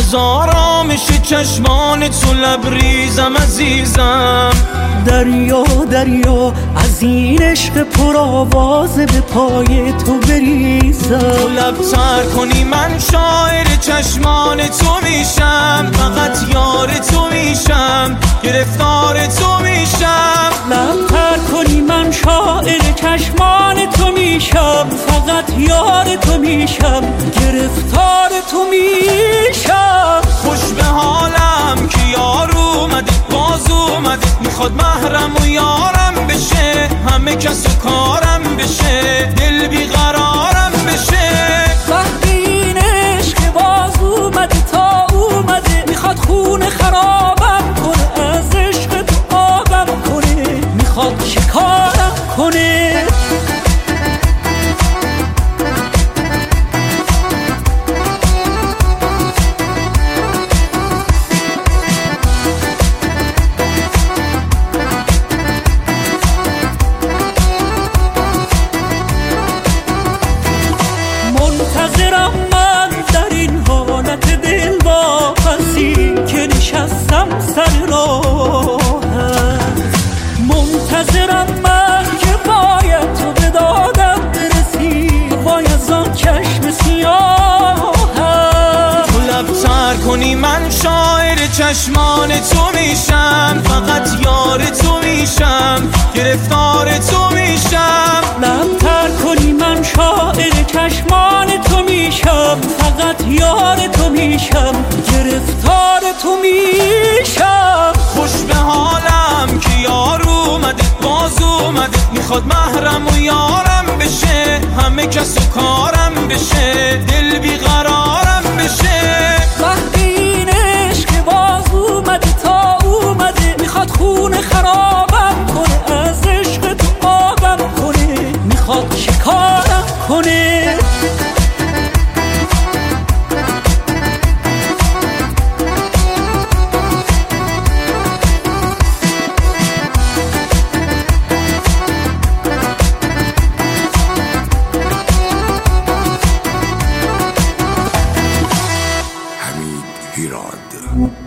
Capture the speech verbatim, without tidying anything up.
از آرامش چشمان تو لبریزم عزیزم. دریا دریا از این عشق پرآوازه به پای تو بریزم. تو لب تر کنی من شاعر چشمان تو میشم، فقط یار تو میشم، گرفتار تو میشم. لب تر کنی من شاعر چشمان تو میشم، فقط یار تو میشم، گرفتار تو میشم. خوش به حالم که یار اومده باز اومده، میخواد محرم و یارم بشه، همه کس و کارم بشه، دل بیقرارم بشه. وقتی این عشق باز اومده تا اومده، میخواد خون خرابم کنه، از عشق تو آبم کنه، میخواد شکارم کنه. منتظرم من در این حالت دل واپسی که نشستم سر راهت. منتظرم من که باید تو به دادم برسی، وای از آن چشم سیاهت. تو لب تر کنی من شاعر چشمان تو میشم، فقط یار تو میشم، گرفتار تو میشم. لب تر کنی من شاعر چشمان تو میشم، فقط یار تو میشم، گرفتار تو میشم. خوش به حالم که یار اومده باز اومده، میخواد محرم و یارم بشه، همه کس و کارم بشه، دل بیقرارم بشه. وقتی این عشق باز اومده تا اومده، میخواد خون خرابم کنه، از عشق تو آبم کنه، میخواد شکارم کنه. حمید هیراد.